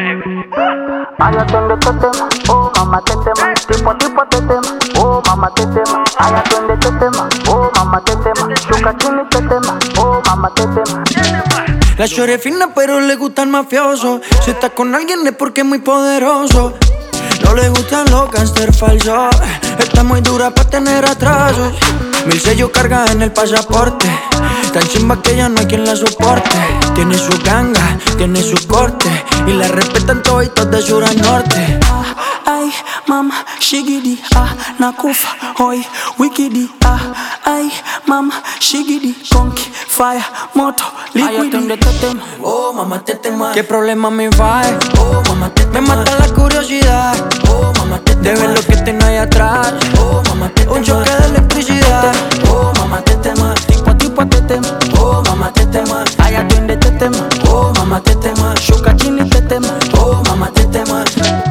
Ay, atiende este tema, oh mamá te tema. Tipo te tema, oh mamá te tema. Ay, atiende este tema, oh mamá te tema. Chuca chini te tema, oh mamá te tema. La shorty es fina pero le gusta el mafioso. Si está con alguien es porque es muy poderoso. No le gustan los gangsters falsos. Está muy dura para tener atrasos. 1000 sellos carga en el pasaporte. Tan chimba que ya no hay quien la soporte. Tiene su ganga, tiene su corte. Y la respetan toditos de sur a norte. Ay, mama, shigidi, nakufa, hoy, wikidi, ay, mama, shigidi, conky, fire, moto, liquidi. Oh, mamá, te tema. ¿Qué problema me va? Oh, mamá, te tema. Me mata la curiosidad. Oh, mamá, te tema. De ver lo que tengo ahí atrás. Oh, mamá, te tema. Un choque de electricidad. Oh, mamá, te tema. Tipo te tema. Oh, mamá, te tema. Ay, atiende te tema. Oh, mamá, te tema. Shuka chini te tema. Oh, mamá, te tema.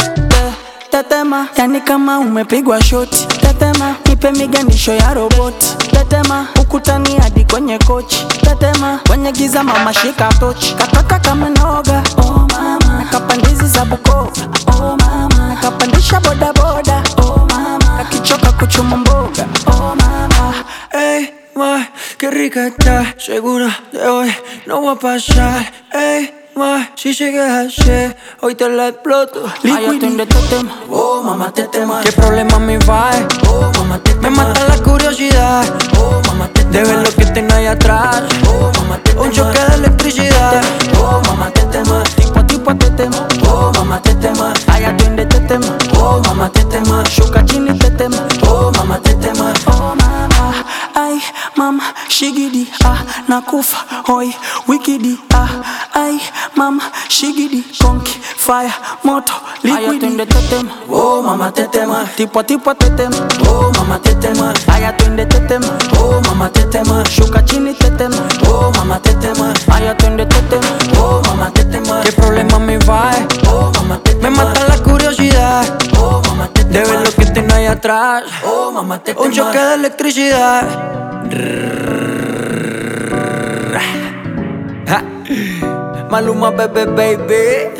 Tetema, yani kama umepigwa shoti. Tetema, nipe miganisho ya roboti. Tetema, ukutani hadi kwenye kochi. Tetema, kwenye giza mama shika tochi. Kataka kama noga, oh mama. Nakapandizi za Bukova, oh mama. Nakapandisha boda boda, oh mama. Nakichoka kuchuma mboga, oh mama. Ey, ma, qué rica está. Segura de hoy no va a pasar. Ey, ma, si sigues así, hoy te la exploto. Ay, atiende te tema. Oh, mamá, te tema. ¿Qué problema me va? Oh, mamá, te tema. Me mata la curiosidad. Oh, mamá, te tema. De ver lo que tengo ahí atrás. Oh, mamá, te tema. Un choque de electricidad. Oh, mamá, te tema. Tipo te tema. Oh, mamá, te tema. Ay, atiende te tema. Oh, mamá, te tema. Shuka chini te tema. Oh, mamá, te tema. Oh mama, ay mama, shigidi, nakufa, hoy, wikidi, ay mama, shigidi, conky, fire, moto, liquidi. Ay, atiende te tema. Oh, mamá, te tema. Tipo te tema. Oh, mamá, te tema. Ay, atiende te tema. Oh, mamá, te tema. Shuka chini te tema. Oh, mamá, te tema. Ay, atiende te tema. Oh, mamá, te tema. ¿Qué problema me va? Oh, mamá, te tema. Me mata la curiosidad. Oh, mamá, te tema. De ver lo que tengo ahí atrás. Oh, mamá, te tema. Un choque de electricidad. Ja. Maluma, bebé, baby.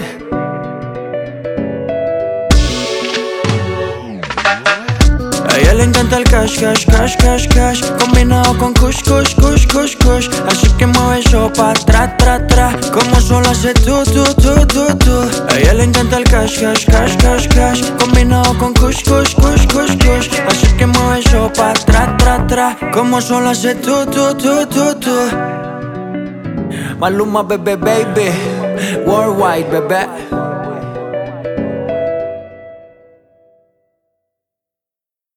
A ella le encanta el cash, cash, cash, cash, cash. Combinado con kush, kush, kush, kush, kush. Así que mueve eso pa' tra, tra, tra. Como solo hace tú. A ella le encanta el cash, cash, cash, cash, cash. Combinado con kush, kush, kush, kush, kush. Así que mueve eso pa' tra, tra, tra. Como solo hace tú. Maluma, bebé, baby. Worldwide, bebé.